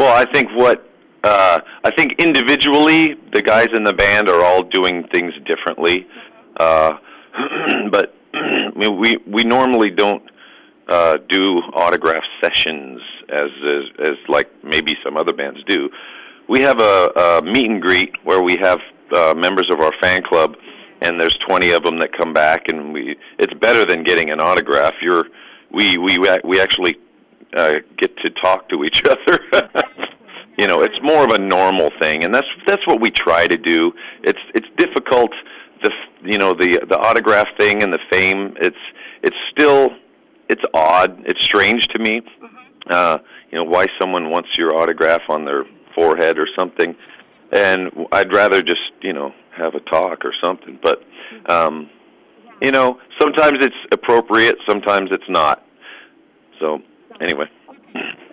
Well, I think individually the guys in the band are all doing things differently, but I mean, we normally don't do autograph sessions as like maybe some other bands do. We have a meet and greet where we have members of our fan club, and there's 20 of them that come back, and it's better than getting an autograph. We actually get to talk to each other. You know, it's more of a normal thing, and that's what we try to do. It's difficult, the autograph thing and the fame. It's still odd. It's strange to me. Why someone wants your autograph on their forehead or something, and I'd rather just have a talk or something. But sometimes it's appropriate, sometimes it's not. So anyway.